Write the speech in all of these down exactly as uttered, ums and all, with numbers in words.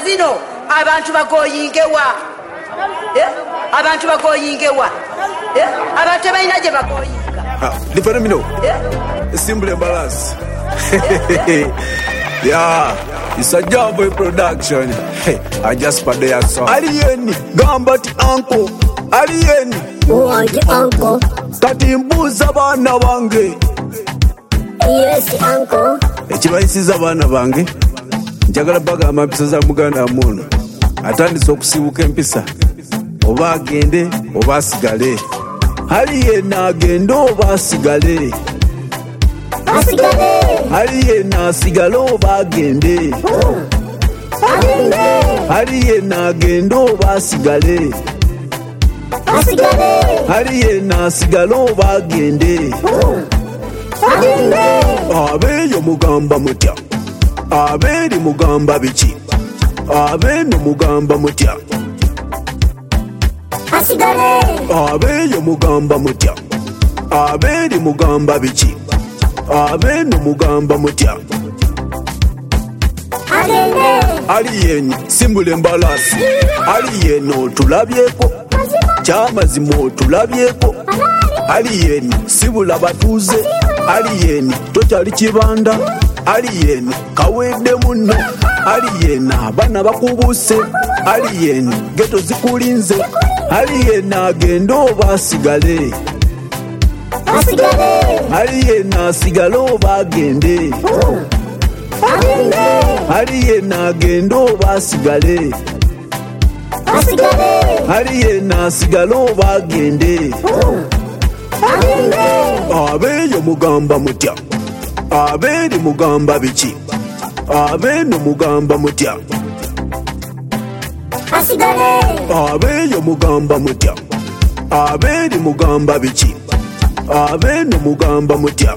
zino abantu bagoyingewa eh abantu bagoyingewa eh abantu balina gye bagoyinga the phenomenal eh simple balance yeah it's a job of production. Hey, I just put there so Alien Gambati uncle Alien what uncle kati mbuza bana bange yes uncle ekibayisiza bana bange njagala baga amapisa za muganda muno atandise okusibuka empisa oba agende oba asigale Alien agende oba asigale asigale Alien asigale oba agende Alien agende oba asigale asigale Alien asigale oba agende abeyo mugamba mutya aberi mugamba biki abeno mugamba mutya asigale abeyo mugamba mutya aberi mugamba biki abeno mugamba mutya Alien simbule mbalasi Alien otulabyeko kyamazima otulabyeko Alien sibula batuze Alien tokyali kibanda Alien kawedde muno Alien abana bakubuse Alien geto zikulinze Alien agende oba asigale asigale Alien asigale oba agende Alien agende oba asigale asigale Alien asigale oba agende abeyo mugamba mutya aberi mugamba biki abeno mugamba mutya asigale abeyo mugamba mutya aberi mugamba biki abeno mugamba mutya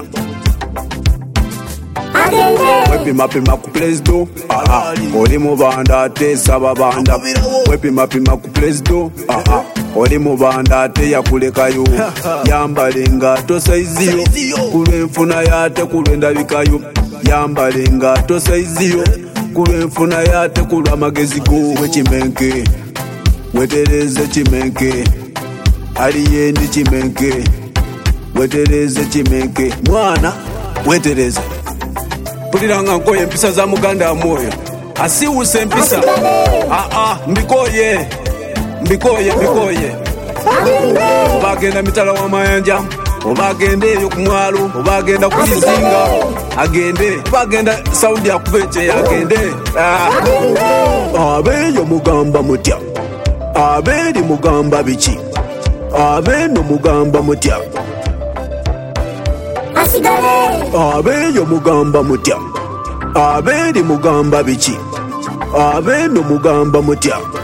wepimapima ku presto oli mubanda ate saba banda wepimapima ku presto oli mubanda ate yakulekayo yambalenga tosaiziyo kulwenfuna yate kulwendabikayo yambalenga tosaiziyo kulwenfuna yate kulwa magezi go wekimenke wetereze kimenke Alien kimenke wetereze kimenke mwana wetereze puliranga nkoye empisa za muganda mwoyo asiwuse empisa ah ah mbikoye mbikoye mbikoye bagenda mitala wa mayanja obagende eyo ku mwalo obagenda ku kizinga agende bagenda saundi ya kubeche agende abeyo mugamba mutya aberi mugamba biki abeno mugamba mutya asigale abeyo mugamba mutya aberi mugamba biki abeno mugamba mutya